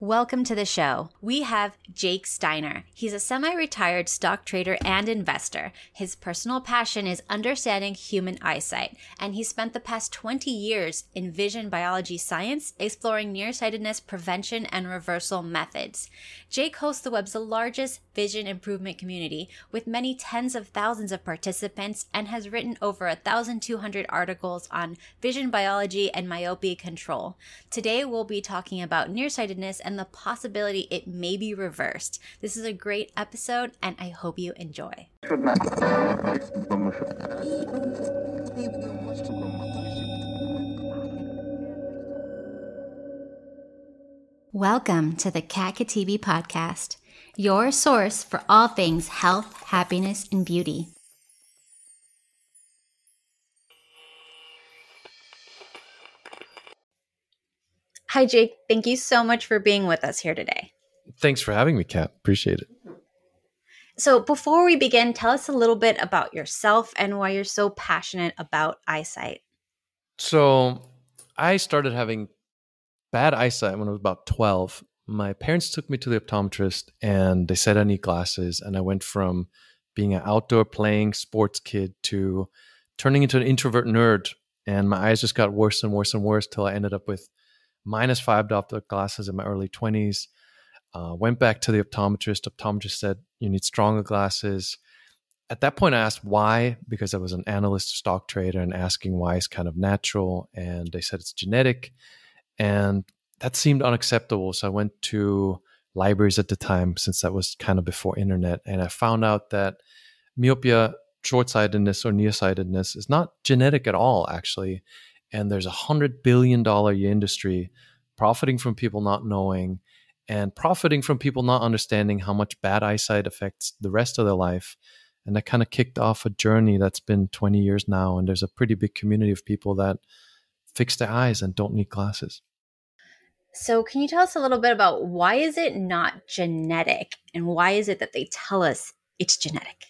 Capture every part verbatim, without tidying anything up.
Welcome to the show. We have Jake Steiner. He's a semi-retired stock trader and investor. His personal passion is understanding human eyesight, and he spent the past twenty years in vision biology science, exploring nearsightedness prevention and reversal methods. Jake hosts the web's largest vision improvement community with many tens of thousands of participants and has written over one thousand two hundred articles on vision biology and myopia control. Today, we'll be talking about nearsightedness and the possibility it may be reversed. This is a great episode, and I hope you enjoy. Welcome to the Kaka T V podcast, your source for all things health, happiness, and beauty. Hi, Jake. Thank you so much for being with us here today. Thanks for having me, Kat. Appreciate it. So before we begin, tell us a little bit about yourself and why you're so passionate about eyesight. So I started having bad eyesight when I was about twelve. My parents took me to the optometrist and they said I need glasses. And I went from being an outdoor playing sports kid to turning into an introvert nerd. And my eyes just got worse and worse and worse till I ended up with minus five diopter glasses in my early twenties. Uh, went back to the optometrist. Optometrist said, you need stronger glasses. At that point, I asked why, because I was an analyst stock trader, and asking why is kind of natural. And they said it's genetic. And that seemed unacceptable. So I went to libraries at the time, since that was kind of before internet. And I found out that myopia, short-sightedness, or nearsightedness is not genetic at all, actually. And there's a one hundred billion dollars industry profiting from people not knowing and profiting from people not understanding how much bad eyesight affects the rest of their life. And that kind of kicked off a journey that's been twenty years now. And there's a pretty big community of people that fix their eyes and don't need glasses. So can you tell us a little bit about why is it not genetic and why is it that they tell us it's genetic?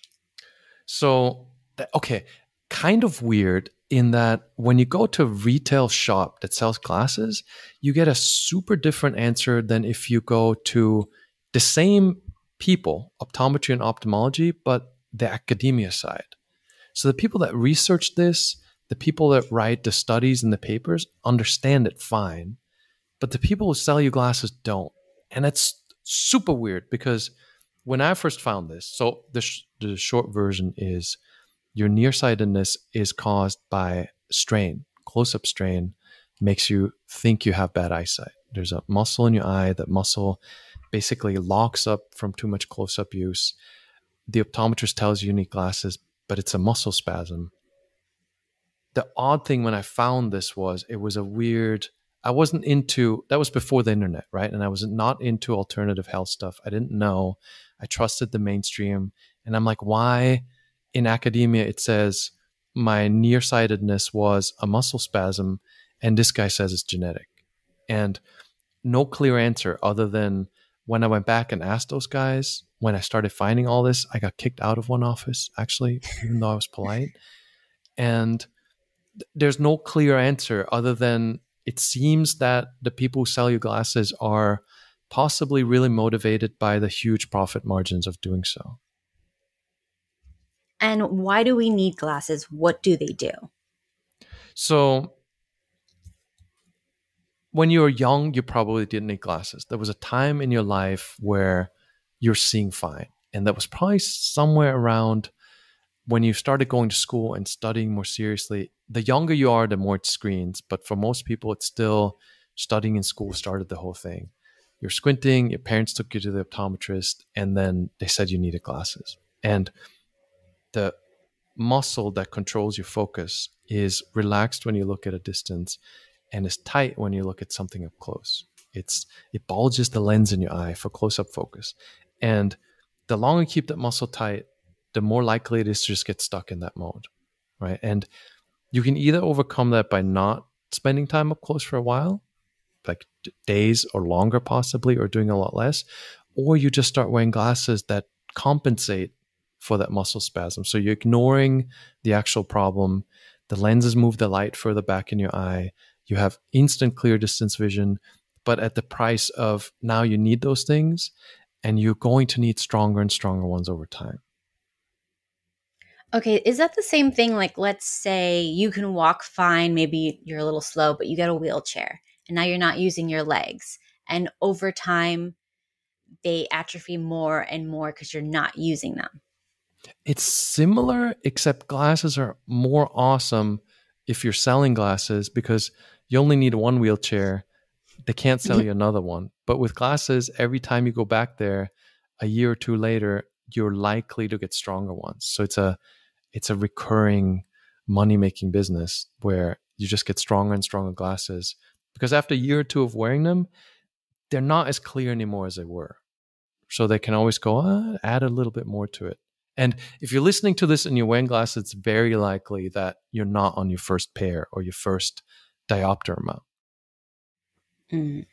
So, okay, kind of weird in that when you go to a retail shop that sells glasses, you get a super different answer than if you go to the same people, optometry and ophthalmology, but the academia side. So the people that research this, the people that write the studies and the papers understand it fine, but the people who sell you glasses don't. And it's super weird because when I first found this, so the, sh- the short version is your nearsightedness is caused by strain. Close-up strain makes you think you have bad eyesight. There's a muscle in your eye. That muscle basically locks up from too much close-up use. The optometrist tells you you need glasses, but it's a muscle spasm. The odd thing when I found this was it was a weird, I wasn't into, that was before the internet, right? And I was not into alternative health stuff. I didn't know. I trusted the mainstream. And I'm like, why? In academia, it says my nearsightedness was a muscle spasm, and this guy says it's genetic. And no clear answer other than when I went back and asked those guys, when I started finding all this, I got kicked out of one office, actually, even though I was polite. And th- there's no clear answer other than it seems that the people who sell you glasses are possibly really motivated by the huge profit margins of doing so. And why do we need glasses? What do they do? So when you were young, you probably didn't need glasses. There was a time in your life where you're seeing fine. And that was probably somewhere around when you started going to school and studying more seriously. The younger you are, the more it screens. But for most people, it's still studying in school started the whole thing. You're squinting, your parents took you to the optometrist, and then they said you needed glasses. And the muscle that controls your focus is relaxed when you look at a distance and is tight when you look at something up close. It's it bulges the lens in your eye for close-up focus. And the longer you keep that muscle tight, the more likely it is to just get stuck in that mode, right? And you can either overcome that by not spending time up close for a while, like d- days or longer possibly, or doing a lot less, or you just start wearing glasses that compensate for that muscle spasm. So you're ignoring the actual problem. The lenses move the light further back in your eye. You have instant clear distance vision. but at the price of now you need those things and you're going to need stronger and stronger ones over time. Okay, is that the same thing? Like, let's say you can walk fine, maybe you're a little slow, but you get a wheelchair and now you're not using your legs. And over time, they atrophy more and more because you're not using them. It's similar, except glasses are more awesome if you're selling glasses because you only need one wheelchair. They can't sell you another one. But with glasses, every time you go back there a year or two later, you're likely to get stronger ones. So it's a it's a recurring money-making business where you just get stronger and stronger glasses. Because after a year or two of wearing them, they're not as clear anymore as they were. So they can always go, ah, add a little bit more to it. And if you're listening to this and you're wearing glasses, it's very likely that you're not on your first pair or your first diopter amount. Mm.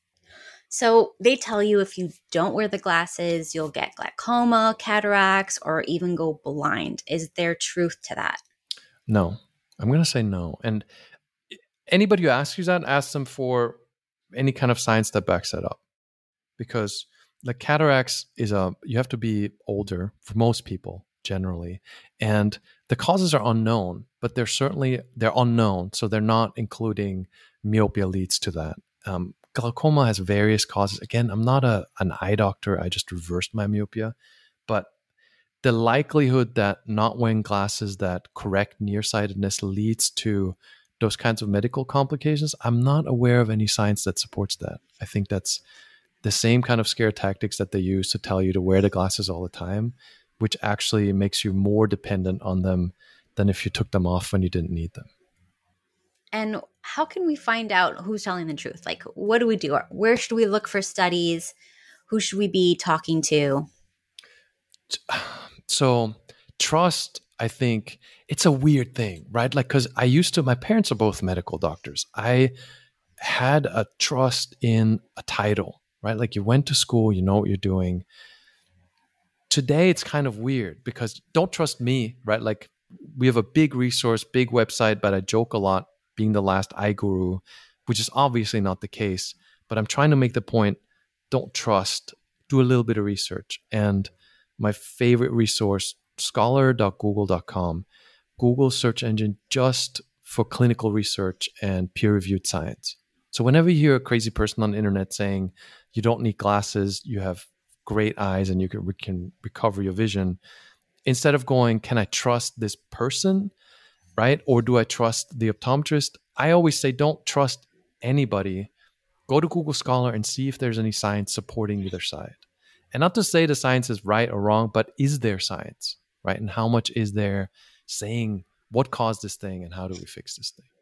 So they tell you if you don't wear the glasses, you'll get glaucoma, cataracts, or even go blind. Is there truth to that? No, I'm going to say no. And anybody who asks you that, ask them for any kind of science that backs that up. Because like cataracts is a, you have to be older for most people generally. And the causes are unknown, but they're certainly, they're unknown. So they're not including myopia leads to that. Um, glaucoma has various causes. Again, I'm not a an eye doctor. I just reversed my myopia. But the likelihood that not wearing glasses that correct nearsightedness leads to those kinds of medical complications, I'm not aware of any science that supports that. I think that's the same kind of scare tactics that they use to tell you to wear the glasses all the time, which actually makes you more dependent on them than if you took them off when you didn't need them. And how can we find out who's telling the truth? Like, what do we do? Where should we look for studies? Who should we be talking to? So trust, I think it's a weird thing, right? Like, because I used to, my parents are both medical doctors. I had a trust in a title, right? Like you went to school, you know what you're doing. Today, it's kind of weird because don't trust me, right? Like we have a big resource, big website, but I joke a lot being the last eye guru, which is obviously not the case. But I'm trying to make the point, don't trust, do a little bit of research. And my favorite resource, scholar dot google dot com, Google's search engine just for clinical research and peer-reviewed science. So whenever you hear a crazy person on the internet saying you don't need glasses, you have great eyes and you can, can recover your vision, instead of going, can I trust this person, right? Or do I trust the optometrist? I always say, don't trust anybody. Go to Google Scholar and see if there's any science supporting either side. And not to say the science is right or wrong, but is there science, right? And how much is there saying what caused this thing and how do we fix this thing?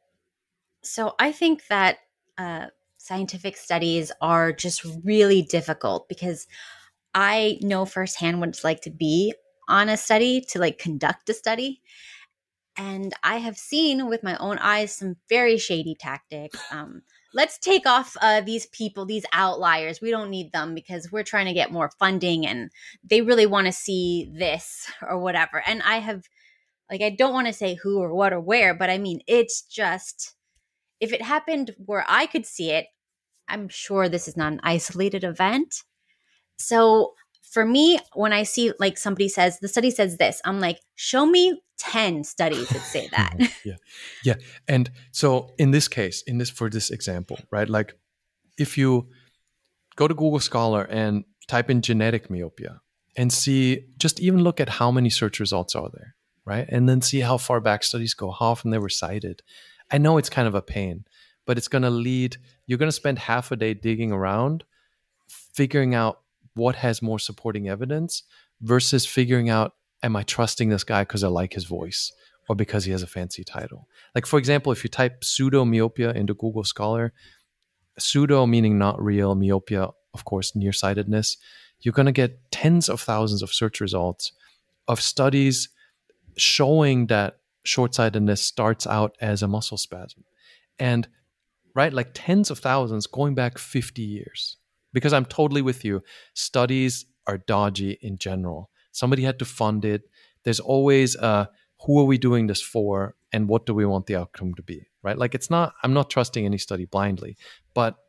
So I think that uh, scientific studies are just really difficult because I know firsthand what it's like to be on a study, to like conduct a study. And I have seen with my own eyes some very shady tactics. Um, let's take off uh, these people, these outliers. We don't need them because we're trying to get more funding and they really want to see this or whatever. And I have, like, I don't want to say who or what or where, but I mean, it's just, if it happened where I could see it, I'm sure this is not an isolated event. So for me, when I see like somebody says, the study says this, I'm like, show me ten studies that say that. yeah. Yeah. And so in this case, in this, for this example, right? Like if you go to Google Scholar and type in genetic myopia and see, just even look at how many search results are there, right? And then see how far back studies go, how often they were cited. I know it's kind of a pain, but it's going to lead, you're going to spend half a day digging around, figuring out what has more supporting evidence versus figuring out, am I trusting this guy because I like his voice or because he has a fancy title? Like, for example, if you type pseudo myopia into Google Scholar, pseudo meaning not real, myopia, of course, nearsightedness, you're going to get tens of thousands of search results of studies showing that short-sightedness starts out as a muscle spasm. And, right, like tens of thousands going back fifty years. Because I'm totally with you. Studies are dodgy in general. Somebody had to fund it. There's always uh, who are we doing this for and what do we want the outcome to be, right? Like it's not, I'm not trusting any study blindly, but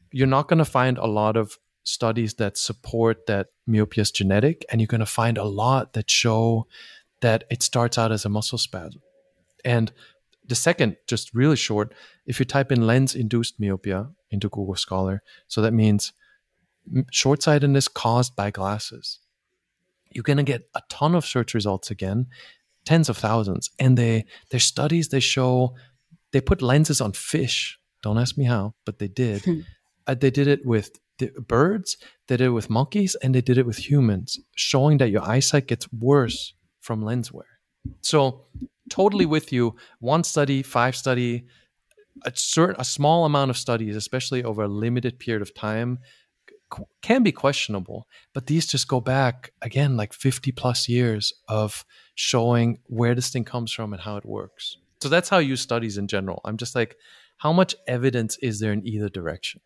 you're not going to find a lot of studies that support that myopia is genetic, and you're going to find a lot that show that it starts out as a muscle spasm. And the second, just really short, if you type in lens-induced myopia into Google Scholar, so that means short-sightedness caused by glasses, you're going to get a ton of search results again, tens of thousands. And they there's studies, they show, they put lenses on fish. Don't ask me how, but they did. uh, they did it with the birds, they did it with monkeys, and they did it with humans, showing that your eyesight gets worse from lens wear. So totally with you. One study, five study, a certain a small amount of studies, especially over a limited period of time, c- can be questionable. But these just go back again like fifty plus years of showing where this thing comes from and how it works. So that's how I use studies in general. I'm just like, how much evidence is there in either direction?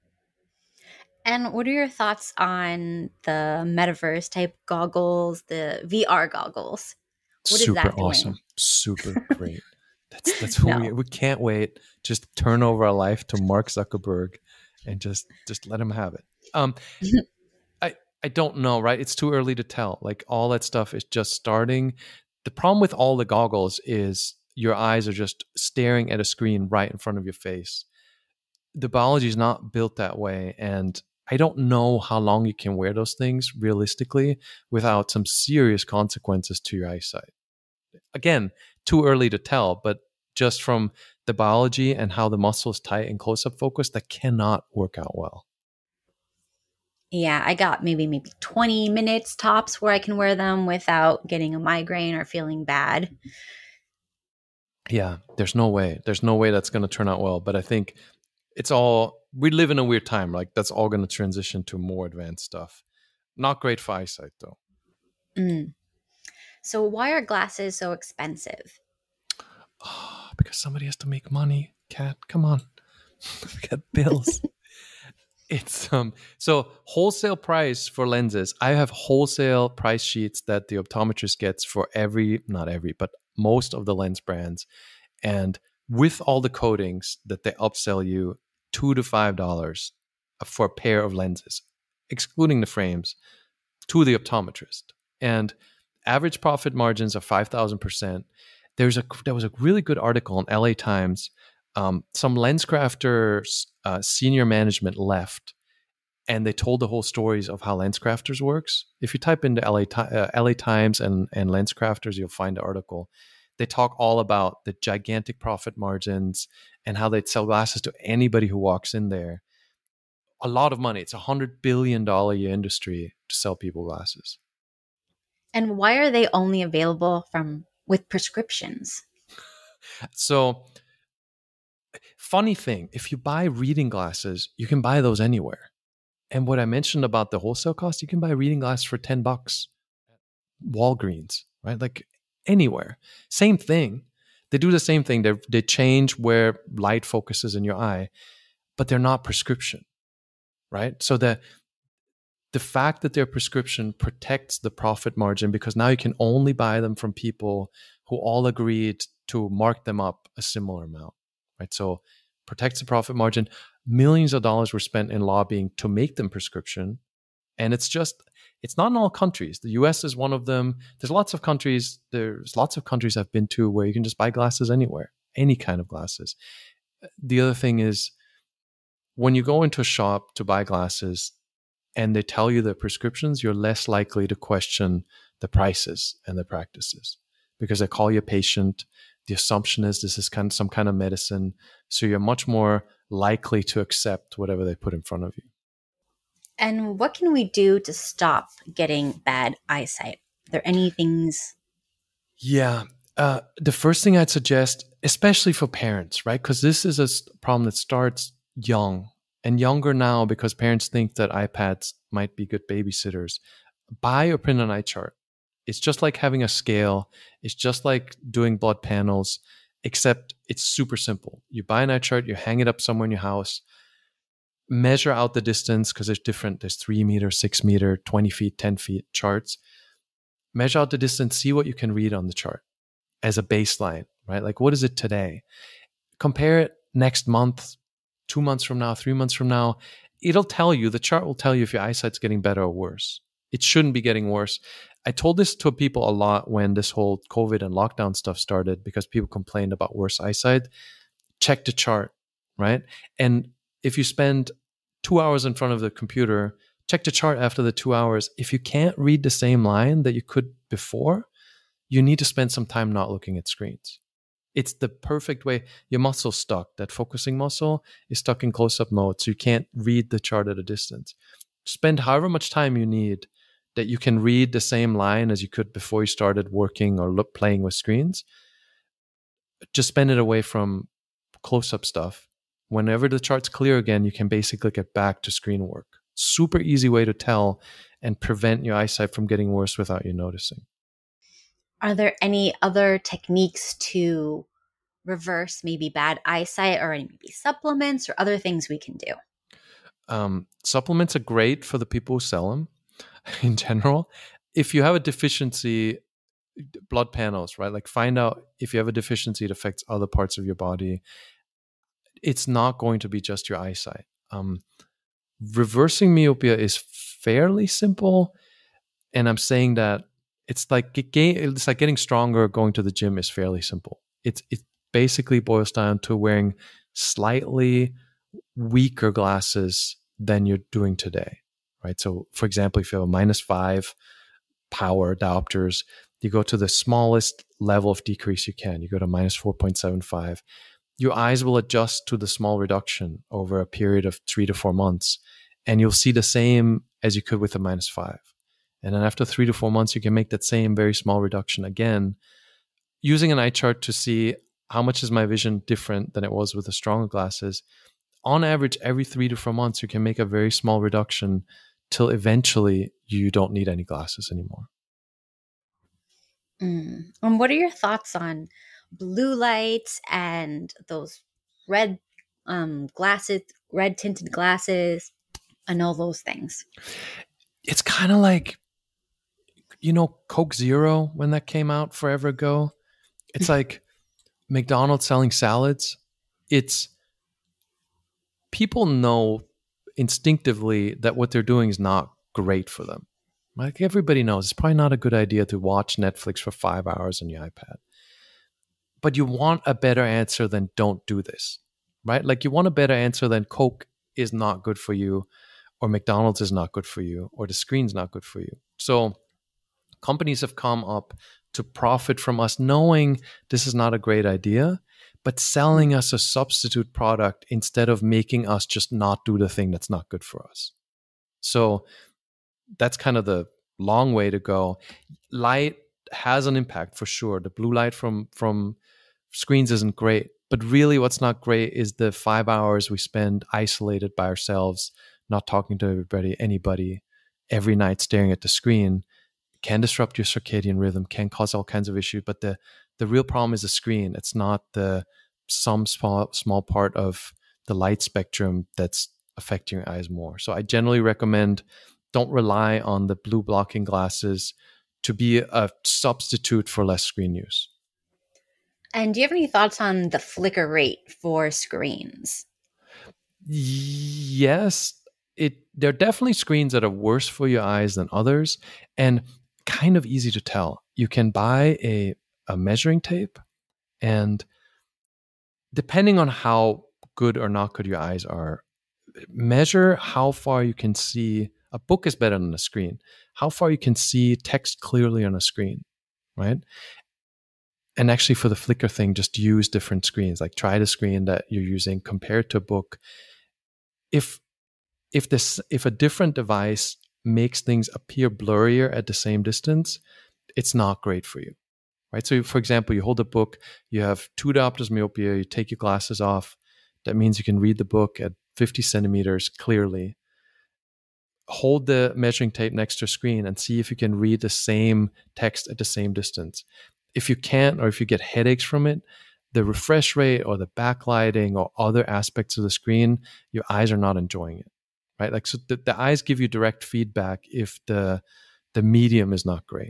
And what are your thoughts on the metaverse type goggles, the V R goggles? What is Super that doing? awesome. Super great. That's that's what No. we we can't wait. Just turn over our life to Mark Zuckerberg and just just let him have it. Um I I don't know, right? It's too early to tell. Like all that stuff is just starting. The problem with all the goggles is your eyes are just staring at a screen right in front of your face. The biology is not built that way, and I don't know how long you can wear those things realistically without some serious consequences to your eyesight. Again, too early to tell, but just from the biology and how the muscle is tight in close-up focus, that cannot work out well. Yeah, I got maybe maybe twenty minutes tops where I can wear them without getting a migraine or feeling bad. Yeah, there's no way. There's no way that's going to turn out well. But I think it's all, we live in a weird time. Like that's all going to transition to more advanced stuff. Not great for eyesight though. Mm. So why are glasses so expensive? Oh, because somebody has to make money. Cat, come on. We got bills. It's um so wholesale price for lenses. I have wholesale price sheets that the optometrist gets for every, not every, but most of the lens brands. And with all the coatings that they upsell you, two to five dollars for a pair of lenses, excluding the frames, to the optometrist. And average profit margins are five thousand percent. There's a there was a really good article in L A Times. Um, some LensCrafters uh, senior management left, and they told the whole stories of how LensCrafters works. If you type into L A, uh, L A Times and, and LensCrafters, you'll find the article. They talk all about the gigantic profit margins and how they'd sell glasses to anybody who walks in there. A lot of money. It's a one hundred billion dollars a year industry to sell people glasses. And why are they only available from with prescriptions? So, funny thing, if you buy reading glasses, you can buy those anywhere. And what I mentioned about the wholesale cost, you can buy reading glasses for ten bucks at Walgreens, right? Like anywhere. Same thing. They do the same thing. They they change where light focuses in your eye, but they're not prescription, right? So the the fact that they're prescription protects the profit margin because now you can only buy them from people who all agreed to mark them up a similar amount, right? So protects the profit margin. Millions of dollars were spent in lobbying to make them prescription. And it's just, it's not in all countries. The U S is one of them. There's lots of countries, there's lots of countries I've been to where you can just buy glasses anywhere, any kind of glasses. The other thing is when you go into a shop to buy glasses and they tell you the prescriptions, you're less likely to question the prices and the practices because they call you a patient. The assumption is this is kind of some kind of medicine. So you're much more likely to accept whatever they put in front of you. And what can we do to stop getting bad eyesight? Are there any things? Yeah. Uh, the first thing I'd suggest, especially for parents, right? Because this is a problem that starts young and younger now because parents think that iPads might be good babysitters. Buy or print an eye chart. It's just like having a scale. It's just like doing blood panels, except it's super simple. You buy an eye chart, you hang it up somewhere in your house, measure out the distance because there's different, there's three meter, six meter, twenty feet, ten feet charts. Measure out the distance, see what you can read on the chart as a baseline, right? Like what is it today? Compare it next month, two months from now, three months from now, it'll tell you, the chart will tell you if your eyesight's getting better or worse. It shouldn't be getting worse. I told this to people a lot when this whole COVID and lockdown stuff started because people complained about worse eyesight. Check the chart, right? And if you spend two hours in front of the computer, check the chart after the two hours. If you can't read the same line that you could before, you need to spend some time not looking at screens. It's the perfect way. Your muscle's stuck. That focusing muscle is stuck in close-up mode, so you can't read the chart at a distance. Spend however much time you need that you can read the same line as you could before you started working or look, playing with screens. Just spend it away from close-up stuff. Whenever the chart's clear again, you can basically get back to screen work. Super easy way to tell and prevent your eyesight from getting worse without you noticing. Are there any other techniques to reverse maybe bad eyesight, or maybe supplements or other things we can do? Um, supplements are great for the people who sell them in general. If you have a deficiency, blood panels, right? Like find out if you have a deficiency, it affects other parts of your body. It's not going to be just your eyesight. Um, reversing myopia is fairly simple. And I'm saying that it's like it's like getting stronger. Going to the gym is fairly simple. It's it basically boils down to wearing slightly weaker glasses than you're doing today, right? So, for example, if you have a minus five power diopters, you go to the smallest level of decrease you can. You go to minus four point seven five. Your eyes will adjust to the small reduction over a period of three to four months, and you'll see the same as you could with a minus five. And then after three to four months, you can make that same very small reduction again, using an eye chart to see how much is my vision different than it was with the stronger glasses. On average, every three to four months, you can make a very small reduction till eventually you don't need any glasses anymore. Mm. And what are your thoughts on blue lights and those red um, glasses, red tinted glasses, and all those things? It's kind of like, you know, Coke Zero when that came out forever ago. It's like McDonald's selling salads. It's people know instinctively that what they're doing is not great for them. Like everybody knows, it's probably not a good idea to watch Netflix for five hours on your iPad. But you want a better answer than don't do this, right? Like you want a better answer than Coke is not good for you, or McDonald's is not good for you, or the screen's not good for you. So companies have come up to profit from us knowing this is not a great idea, but selling us a substitute product instead of making us just not do the thing that's not good for us. So that's kind of the long way to go. Light has an impact for sure. The blue light from, from screens isn't great, but really what's not great is the five hours we spend isolated by ourselves, not talking to everybody, anybody, every night staring at the screen. Can disrupt your circadian rhythm, can cause all kinds of issues. But the, the real problem is the screen. It's not the some small small part of the light spectrum that's affecting your eyes more. So I generally recommend don't rely on the blue blocking glasses to be a substitute for less screen use. And do you have any thoughts on the flicker rate for screens? Yes, it there are definitely screens that are worse for your eyes than others, and kind of easy to tell. You can buy a, a measuring tape, and depending on how good or not good your eyes are, measure how far you can see. A book is better than a screen. How far you can see text clearly on a screen, right? And actually for the flicker thing, just use different screens. Like try the screen that you're using, compare it to a book. If if this if a different device makes things appear blurrier at the same distance, it's not great for you, right? So for example, you hold a book, you have two diopters myopia, you take your glasses off. That means you can read the book at fifty centimeters clearly. Hold the measuring tape next to a screen and see if you can read the same text at the same distance. If you can't, or if you get headaches from it, the refresh rate or the backlighting or other aspects of the screen, your eyes are not enjoying it, right? Like, so the, the eyes give you direct feedback if the the medium is not great.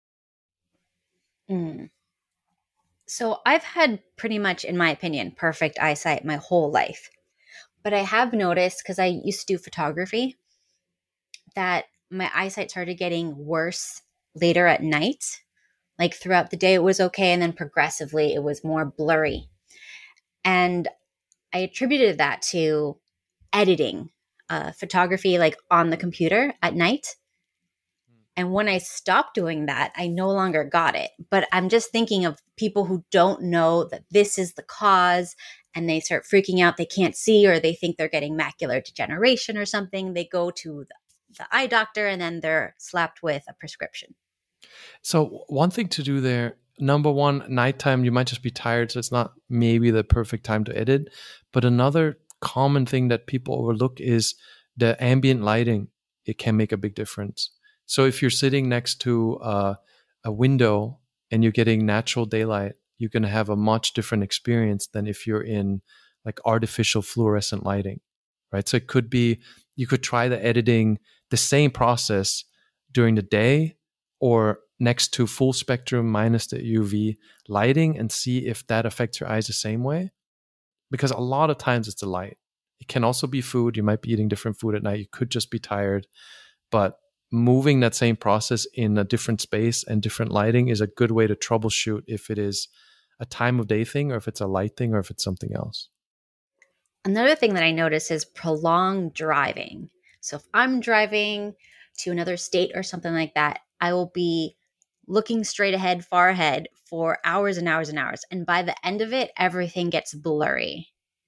Mm. So I've had pretty much, in my opinion, perfect eyesight my whole life. But I have noticed, because I used to do photography, that my eyesight started getting worse later at night. Like throughout the day, it was okay. And then progressively, it was more blurry. And I attributed that to editing uh, photography, like on the computer at night. And when I stopped doing that, I no longer got it. But I'm just thinking of people who don't know that this is the cause, and they start freaking out. They can't see, or they think they're getting macular degeneration or something. They go to the, the eye doctor, and then they're slapped with a prescription. So one thing to do there, number one, nighttime, you might just be tired. So it's not maybe the perfect time to edit. But another common thing that people overlook is the ambient lighting. It can make a big difference. So if you're sitting next to uh, a window and you're getting natural daylight, you're going to have a much different experience than if you're in like artificial fluorescent lighting, right? So it could be, you could try the editing, the same process during the day or next to full spectrum minus the U V lighting, and see if that affects your eyes the same way. Because a lot of times it's the light. It can also be food. You might be eating different food at night. You could just be tired. But moving that same process in a different space and different lighting is a good way to troubleshoot if it is a time of day thing, or if it's a light thing, or if it's something else. Another thing that I notice is prolonged driving. So if I'm driving to another state or something like that, I will be looking straight ahead, far ahead for hours and hours and hours. And by the end of it, everything gets blurry.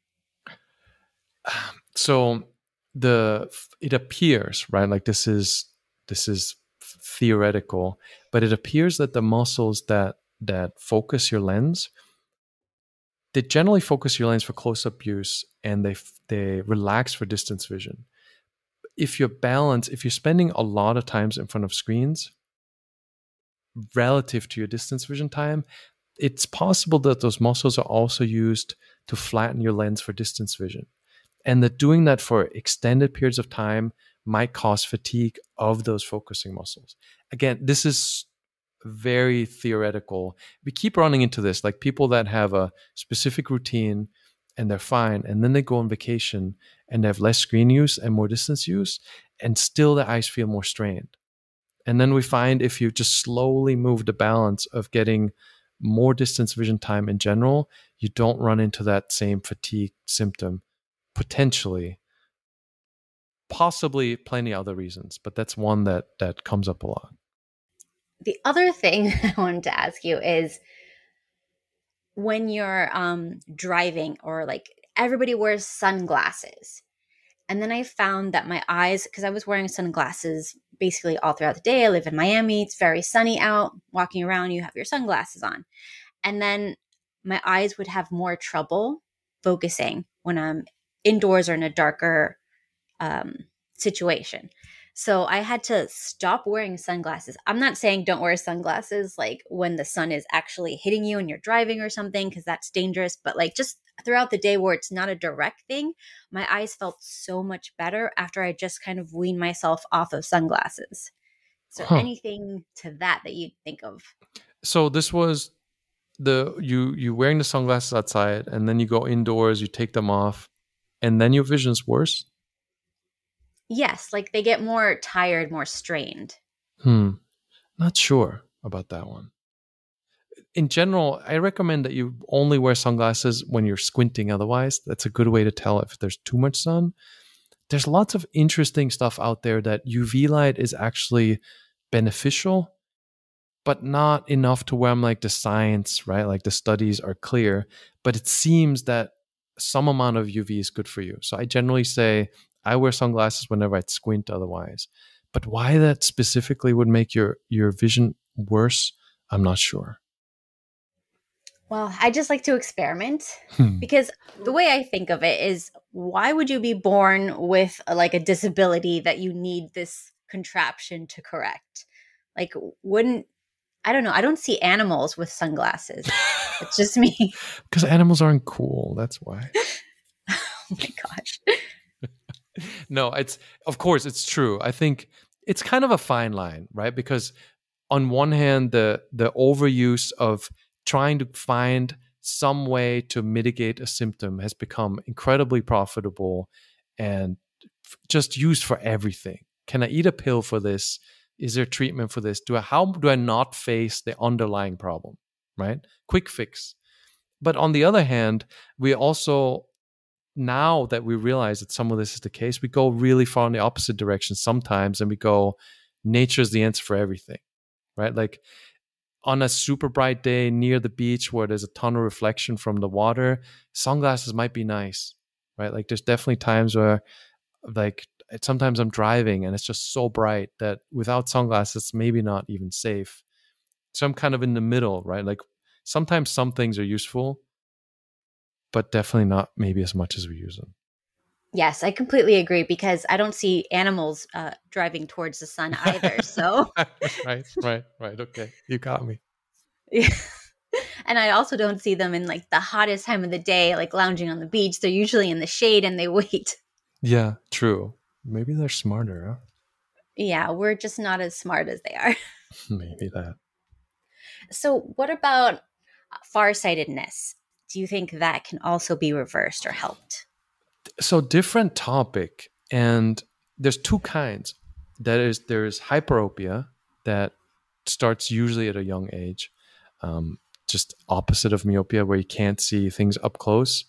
So the it appears, right? Like this is this is theoretical, but it appears that the muscles that that focus your lens, they generally focus your lens for close-up use, and they they relax for distance vision. If you're balanced, if you're spending a lot of times in front of screens relative to your distance vision time, it's possible that those muscles are also used to flatten your lens for distance vision. And that doing that for extended periods of time might cause fatigue of those focusing muscles. Again, this is very theoretical. We keep running into this, like people that have a specific routine and they're fine, and then they go on vacation and they have less screen use and more distance use, and still the eyes feel more strained. And then we find if you just slowly move the balance of getting more distance vision time in general, you don't run into that same fatigue symptom, potentially. Possibly plenty other reasons, but that's one that that comes up a lot. The other thing I wanted to ask you is, when you're um, driving, or like everybody wears sunglasses. And then I found that my eyes, because I was wearing sunglasses basically all throughout the day. I live in Miami. It's very sunny out. Walking around, you have your sunglasses on. And then my eyes would have more trouble focusing when I'm indoors or in a darker um, situation. So I had to stop wearing sunglasses. I'm not saying don't wear sunglasses like when the sun is actually hitting you and you're driving or something, because that's dangerous. But like just throughout the day where it's not a direct thing, my eyes felt so much better after I just kind of weaned myself off of sunglasses. So huh. anything to that that you'd think of? So this was the you you wearing the sunglasses outside, and then you go indoors, you take them off, and then your vision's worse? Yes, like they get more tired, more strained. Hmm. Not sure about that one. In general, I recommend that you only wear sunglasses when you're squinting. Otherwise, that's a good way to tell if there's too much sun. There's lots of interesting stuff out there that U V light is actually beneficial, but not enough to where I'm like, the science, right? Like the studies are clear, but it seems that some amount of U V is good for you. So I generally say I wear sunglasses whenever I squint otherwise. But why that specifically would make your, your vision worse, I'm not sure. Well, I just like to experiment Hmm. because the way I think of it is, why would you be born with a, like a disability that you need this contraption to correct? Like, wouldn't, I don't know. I don't see animals with sunglasses. It's just me. Because animals aren't cool. That's why. Oh my gosh. No, it's, of course, it's true. I think it's kind of a fine line, right? Because on one hand, the the overuse of trying to find some way to mitigate a symptom has become incredibly profitable and f- just used for everything. Can I eat a pill for this? Is there treatment for this? Do I, how do I not face the underlying problem, right? Quick fix. But on the other hand, we also, now that we realize that some of this is the case, we go really far in the opposite direction sometimes, and we go, nature's the answer for everything, right? Like on a super bright day near the beach where there's a ton of reflection from the water, sunglasses might be nice, right? Like there's definitely times where like sometimes I'm driving and it's just so bright that without sunglasses, it's maybe not even safe. So I'm kind of in the middle, right? Like sometimes some things are useful, but definitely not maybe as much as we use them. Yes, I completely agree, because I don't see animals uh, driving towards the sun either. So, right, right, right. Okay, you got me. yeah. And I also don't see them in like the hottest time of the day, like lounging on the beach. They're usually in the shade and they wait. Yeah, true. Maybe they're smarter, huh? Yeah, we're just not as smart as they are. Maybe that. So, what about farsightedness? Do you think that can also be reversed or helped? So different topic, and there's two kinds. That is, there's hyperopia that starts usually at a young age, um, just opposite of myopia, where you can't see things up close.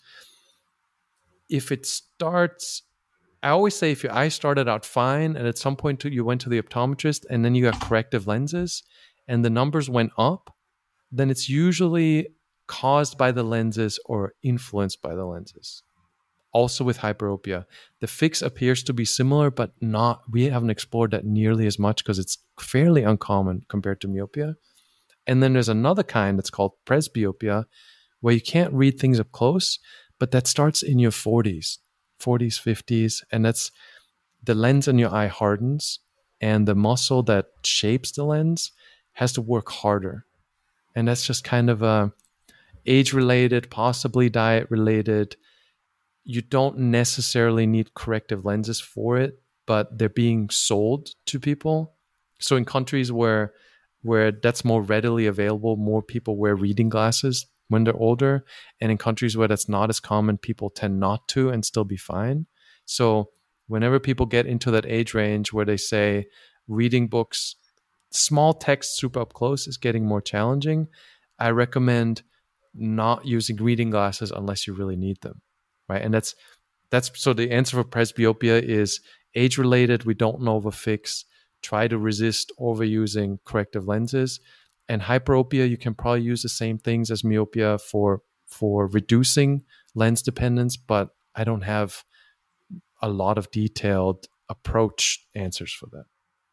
If it starts, I always say if your eye started out fine and at some point you went to the optometrist and then you got corrective lenses and the numbers went up, then it's usually caused by the lenses or influenced by the lenses. Also with hyperopia, the fix appears to be similar, but not, we haven't explored that nearly as much because it's fairly uncommon compared to myopia. And then there's another kind that's called presbyopia, where you can't read things up close, but that starts in your forties, forties, fifties. And that's the lens in your eye hardens and the muscle that shapes the lens has to work harder. And that's just kind of a age-related, possibly diet-related. You don't necessarily need corrective lenses for it, but they're being sold to people. So in countries where where that's more readily available, more people wear reading glasses when they're older. And in countries where that's not as common, people tend not to and still be fine. So whenever people get into that age range where they say reading books, small text super up close is getting more challenging, I recommend not using reading glasses unless you really need them. Right. And that's that's so the answer for presbyopia is age related. We don't know of a fix. Try to resist overusing corrective lenses. And hyperopia, you can probably use the same things as myopia for for reducing lens dependence, but I don't have a lot of detailed approach answers for that.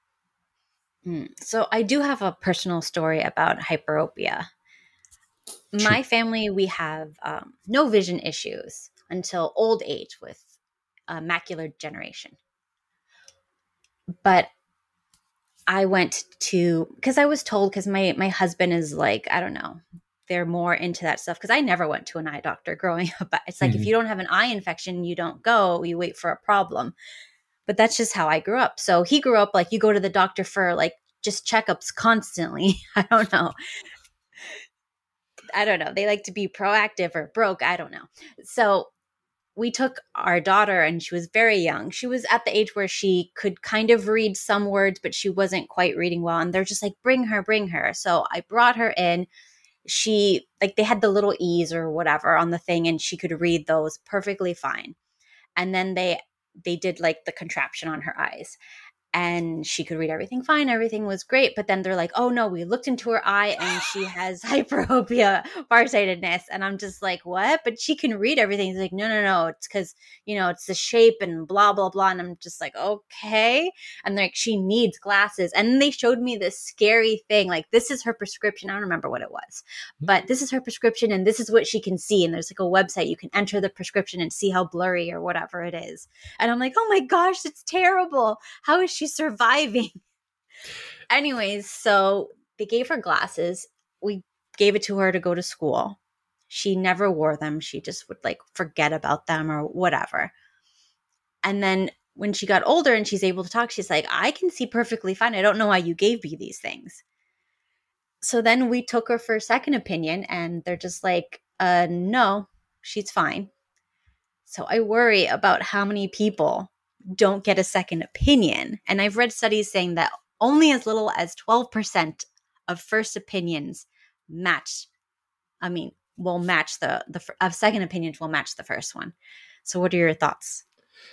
Mm. So I do have a personal story about hyperopia. My family, we have um, no vision issues until old age with uh, macular degeneration. But I went to, because I was told, because my, my husband is like, I don't know, they're more into that stuff. Because I never went to an eye doctor growing up. But it's like, mm-hmm. if you don't have an eye infection, you don't go, you wait for a problem. But that's just how I grew up. So he grew up like, you go to the doctor for like just checkups constantly. I don't know. I don't know. They like to be proactive or broke. I don't know. So we took our daughter and she was very young. She was at the age where she could kind of read some words, but she wasn't quite reading well. And they're just like, bring her, bring her. So I brought her in. She, like they had the little E's or whatever on the thing and she could read those perfectly fine. And then they, they did like the contraption on her eyes. And she could read everything fine. Everything was great. But then they're like, oh, no, we looked into her eye and she has hyperopia, farsightedness. And I'm just like, what? But she can read everything. He's like, no, no, no. It's because, you know, it's the shape and blah, blah, blah. And I'm just like, okay. And they're like, she needs glasses. And they showed me this scary thing. Like, this is her prescription. I don't remember what it was. But this is her prescription and this is what she can see. And there's like a website. You can enter the prescription and see how blurry or whatever it is. And I'm like, oh, my gosh, it's terrible. How is she surviving? Anyways, so they gave her glasses. We gave it to her to go to school. She never wore them. She just would like forget about them or whatever. And then when she got older and she's able to talk, she's like, I can see perfectly fine. I don't know why you gave me these things. So then we took her for a second opinion and they're just like, uh, no, she's fine. So I worry about how many people don't get a second opinion. And I've read studies saying that only as little as twelve percent of first opinions match, I mean, will match the, the of second opinions will match the first one. So what are your thoughts?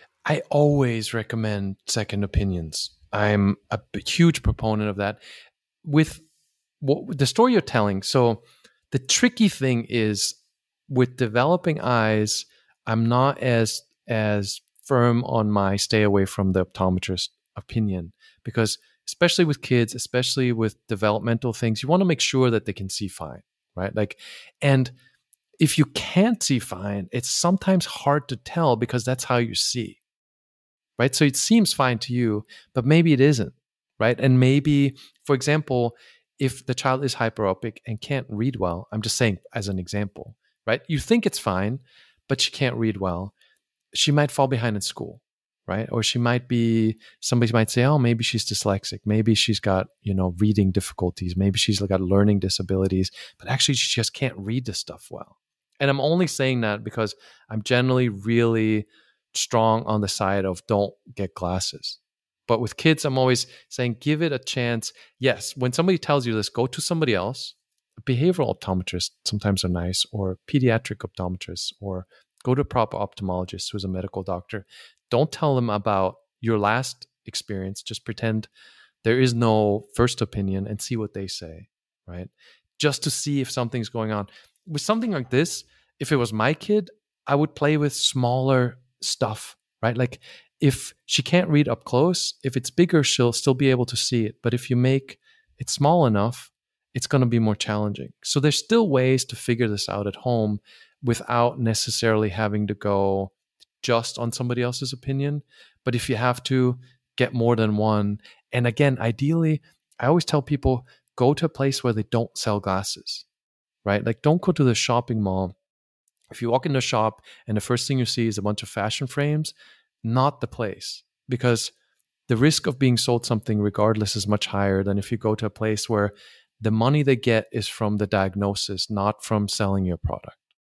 I always recommend second opinions. I'm a huge proponent of that. With what, the story you're telling, so the tricky thing is with developing eyes, I'm not as as firm on my stay away from the optometrist opinion, because especially with kids, especially with developmental things, you want to make sure that they can see fine, right? Like, and if you can't see fine, it's sometimes hard to tell because that's how you see, right? So it seems fine to you, but maybe it isn't, right? And maybe, for example, if the child is hyperopic and can't read well, I'm just saying as an example, right? You think it's fine, but she can't read well. She might fall behind in school, right? Or she might be, somebody might say, oh, maybe she's dyslexic. Maybe she's got, you know, reading difficulties. Maybe she's got learning disabilities, but actually she just can't read this stuff well. And I'm only saying that because I'm generally really strong on the side of don't get glasses. But with kids, I'm always saying, give it a chance. Yes, when somebody tells you this, go to somebody else. Behavioral optometrists sometimes are nice, or pediatric optometrists, or go to a proper ophthalmologist who's a medical doctor. Don't tell them about your last experience. Just pretend there is no first opinion and see what they say, right? Just to see if something's going on. With something like this, if it was my kid, I would play with smaller stuff, right? Like if she can't read up close, if it's bigger, she'll still be able to see it. But if you make it small enough, it's going to be more challenging. So there's still ways to figure this out at home without necessarily having to go just on somebody else's opinion. But if you have to, get more than one. And again, ideally, I always tell people, go to a place where they don't sell glasses, right? Like don't go to the shopping mall. If you walk in the shop and the first thing you see is a bunch of fashion frames, not the place, because the risk of being sold something regardless is much higher than if you go to a place where the money they get is from the diagnosis, not from selling your product.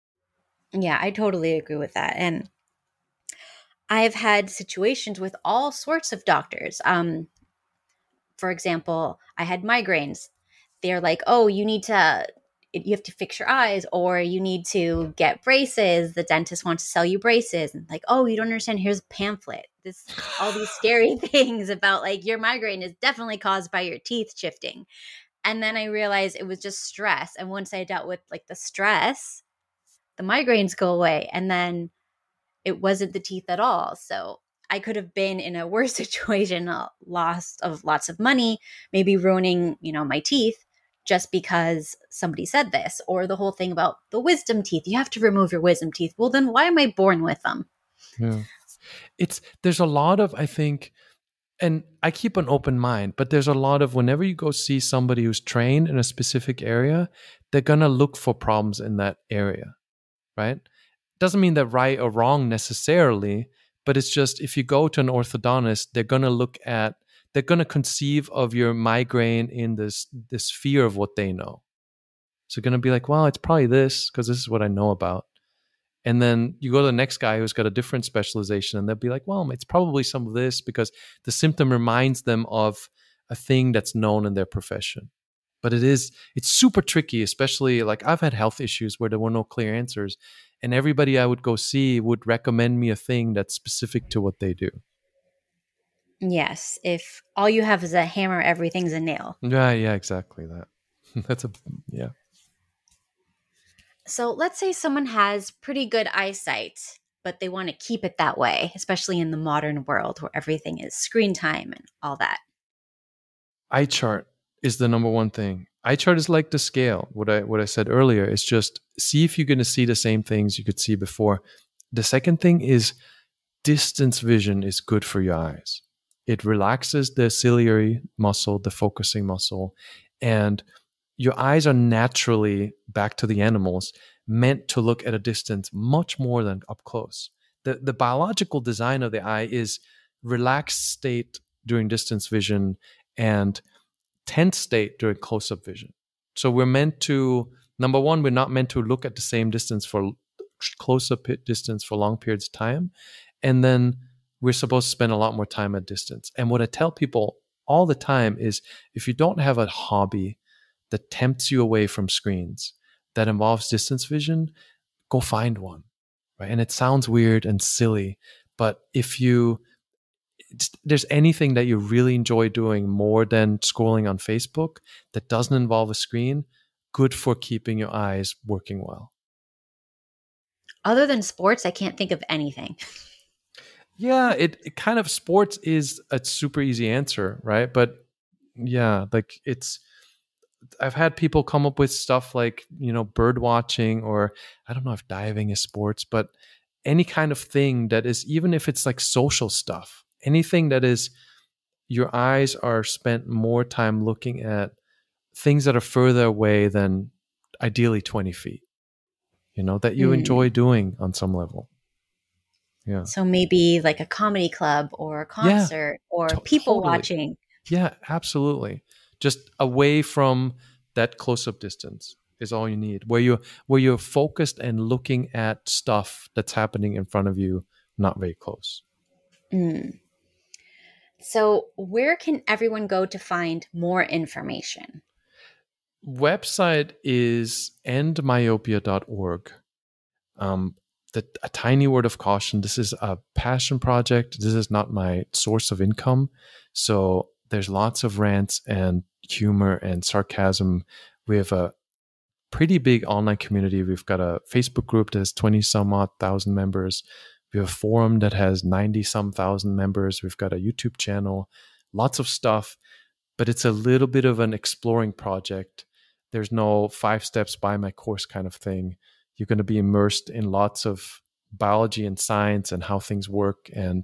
Yeah, I totally agree with that. And I've had situations with all sorts of doctors. Um, for example, I had migraines. They're like, oh, you need to, you have to fix your eyes, or you need to get braces. The dentist wants to sell you braces. And like, oh, you don't understand. Here's a pamphlet. This, all these scary things about like your migraine is definitely caused by your teeth shifting. And then I realized it was just stress. And once I dealt with like the stress, the migraines go away. And then it wasn't the teeth at all. So I could have been in a worse situation, a loss of lots of money, maybe ruining, you know, my teeth just because somebody said this. Or the whole thing about the wisdom teeth. You have to remove your wisdom teeth. Well, then why am I born with them? Yeah. It's, there's a lot of, I think, and I keep an open mind, but there's a lot of, whenever you go see somebody who's trained in a specific area, they're going to look for problems in that area, right? Doesn't mean they're right or wrong necessarily, but it's just, if you go to an orthodontist, they're going to look at, they're going to conceive of your migraine in this, this sphere of what they know. So they're going to be like, well, it's probably this because this is what I know about. And then you go to the next guy who's got a different specialization and they'll be like, well, it's probably some of this because the symptom reminds them of a thing that's known in their profession. But it is, it's super tricky, especially like I've had health issues where there were no clear answers. And everybody I would go see would recommend me a thing that's specific to what they do. Yes. If all you have is a hammer, everything's a nail. Yeah, yeah, exactly that. That's a, yeah. So let's say someone has pretty good eyesight, but they want to keep it that way, especially in the modern world where everything is screen time and all that. Eye chart is the number one thing. Eye chart is like the scale. What I what I said earlier is just see if you're going to see the same things you could see before. The second thing is distance vision is good for your eyes. It relaxes the ciliary muscle, the focusing muscle, and your eyes are naturally, back to the animals, meant to look at a distance much more than up close. The, the biological design of the eye is relaxed state during distance vision and tense state during close-up vision. So we're meant to Number one, we're not meant to look at the same distance for close-up distance for long periods of time. And then we're supposed to spend a lot more time at distance. And what I tell people all the time is if you don't have a hobby that tempts you away from screens, that involves distance vision, go find one, right? And it sounds weird and silly, but if you, there's anything that you really enjoy doing more than scrolling on Facebook that doesn't involve a screen, good for keeping your eyes working well. Other than sports, I can't think of anything. Yeah, it, it kind of, sports is a super easy answer, right? But yeah, like it's, I've had people come up with stuff like, you know, bird watching, or I don't know if diving is sports, but any kind of thing that is, even if it's like social stuff, anything that is, your eyes are spent more time looking at things that are further away than ideally twenty feet, you know, that you mm. enjoy doing on some level. Yeah. So maybe like a comedy club or a concert yeah, or to- people totally. watching. Yeah, absolutely. Just away from that close-up distance is all you need, where you're, where you're focused and looking at stuff that's happening in front of you, not very close. Mm. So where can everyone go to find more information? Website is end myopia dot org. Um, the, a tiny word of caution, this is a passion project. This is not my source of income. So there's lots of rants and humor and sarcasm. We have a pretty big online community. We've got a Facebook group that has twenty some odd thousand members. We have a forum that has ninety some thousand members. We've got a YouTube channel, lots of stuff, but it's a little bit of an exploring project. There's no five steps by my course kind of thing. You're going to be immersed in lots of biology and science and how things work, and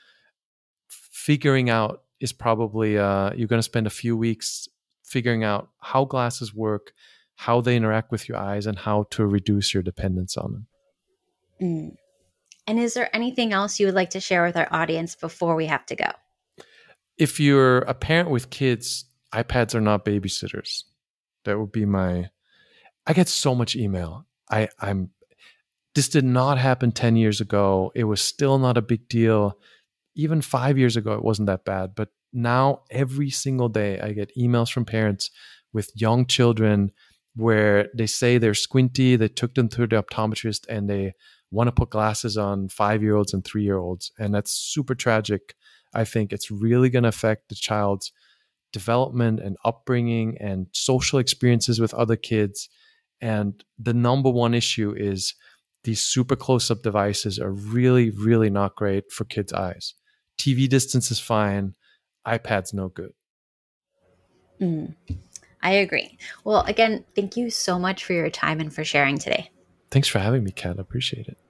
figuring out is probably, uh, you're going to spend a few weeks figuring out how glasses work, how they interact with your eyes, and how to reduce your dependence on them. Mm. And is there anything else you would like to share with our audience before we have to go? If you're a parent with kids, iPads are not babysitters. That would be my, I get so much email. I, I'm, this did not happen ten years ago. It was still not a big deal. Even five years ago, it wasn't that bad. But now every single day I get emails from parents with young children where they say they're squinty. They took them to the optometrist and they want to put glasses on five-year-olds and three-year-olds. And that's super tragic. I think it's really going to affect the child's development and upbringing and social experiences with other kids. And the number one issue is these super close-up devices are really, really not great for kids' eyes. T V distance is fine. iPad's no good. Mm, I agree. Well, again, thank you so much for your time and for sharing today. Thanks for having me, Kat. I appreciate it.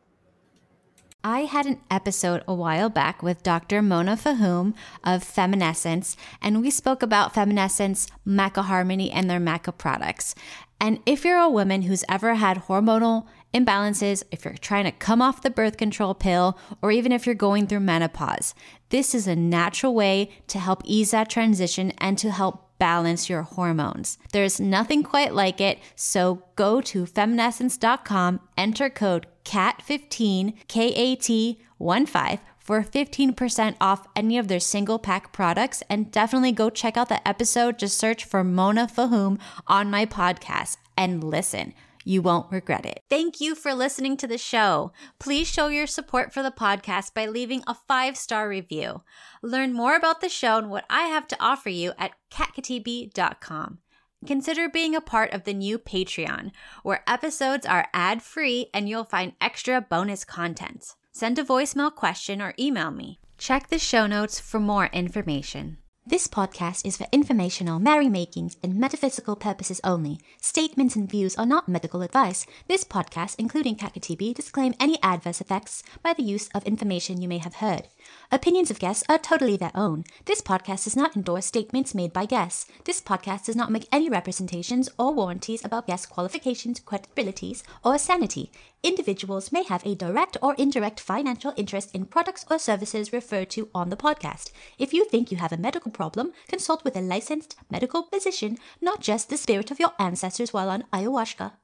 I had an episode a while back with Doctor Mona Fahim of Feminescence, and we spoke about Feminescence, Maca Harmony, and their Maca products. And if you're a woman who's ever had hormonal imbalances, if you're trying to come off the birth control pill, or even if you're going through menopause, this is a natural way to help ease that transition and to help balance your hormones. There's nothing quite like it, so go to feminescence dot com, enter code C A T fifteen, K A T fifteen, for fifteen percent off any of their single pack products, and definitely go check out the episode. Just search for Mona Fahim on my podcast and listen. You won't regret it. Thank you for listening to the show. Please show your support for the podcast by leaving a five-star review. Learn more about the show and what I have to offer you at kat katibi dot com. Consider being a part of the new Patreon, where episodes are ad-free and you'll find extra bonus content. Send a voicemail question or email me. Check the show notes for more information. This podcast is for informational, merrymakings, and metaphysical purposes only. Statements and views are not medical advice. This podcast, including Kat Katibi, disclaim any adverse effects by the use of information you may have heard. Opinions of guests are totally their own. This podcast does not endorse statements made by guests. This podcast does not make any representations or warranties about guest qualifications, credibilities, or sanity. Individuals may have a direct or indirect financial interest in products or services referred to on the podcast. If you think you have a medical problem, consult with a licensed medical physician, not just the spirit of your ancestors while on ayahuasca.